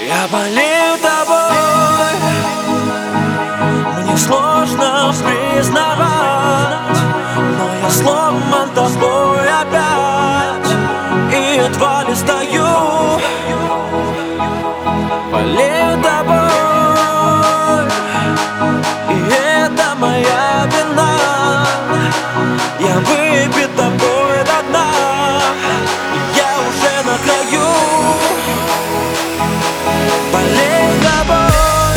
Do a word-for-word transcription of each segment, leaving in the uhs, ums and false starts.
Я болею тобой, мне сложно признавать, но я сломан тобой опять и едва ли стою. Болею тобой, и это моя вина. Я выпит тобой до дна, я уже на краю. Болею тобой,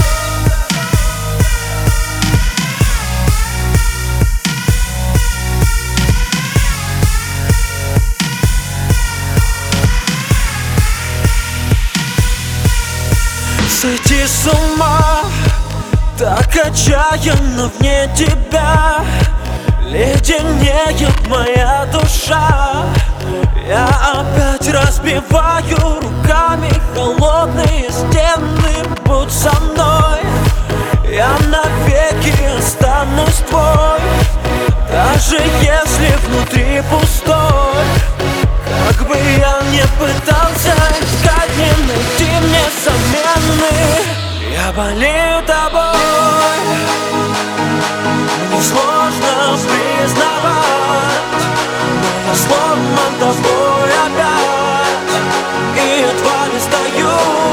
сойти с ума так отчаянно вне тебя. Леденеет моя душа, я опять разбиваю руками холодные стены. Будь со мной, я навеки останусь твой, даже если внутри пустой. Как бы я ни пытался искать, не найти мне замены. Я болею тобой, мне сложно признавать, но я сломан тобой опять и едва не стою.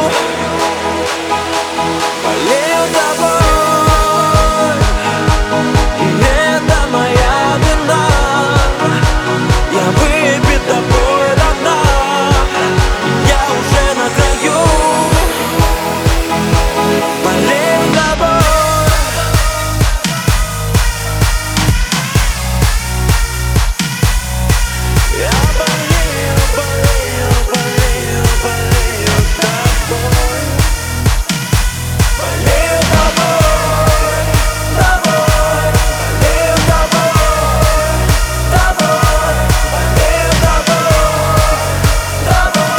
Болею тобой, и это моя вина. Я выпит тобой до дна, я уже на краю. Болею тобой, я болею, болею, болею, болею тобой. Болею тобой, тобой, болею тобой, тобой, болею тобой,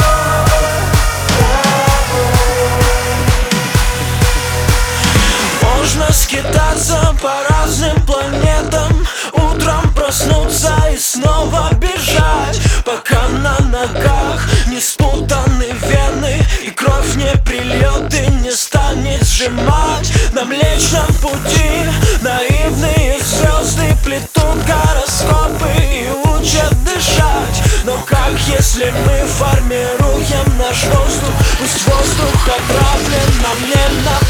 тобой. Можно скитаться по разным планетам, утром проснуться и снова бежать, пока на ногах не спутаны вены и кровь не прильет и не станет сжимать. На Млечном пути наивные звезды плетут гороскопы и учат дышать. Но как если мы формируем наш воздух? Пусть воздух отравлен, нам не надо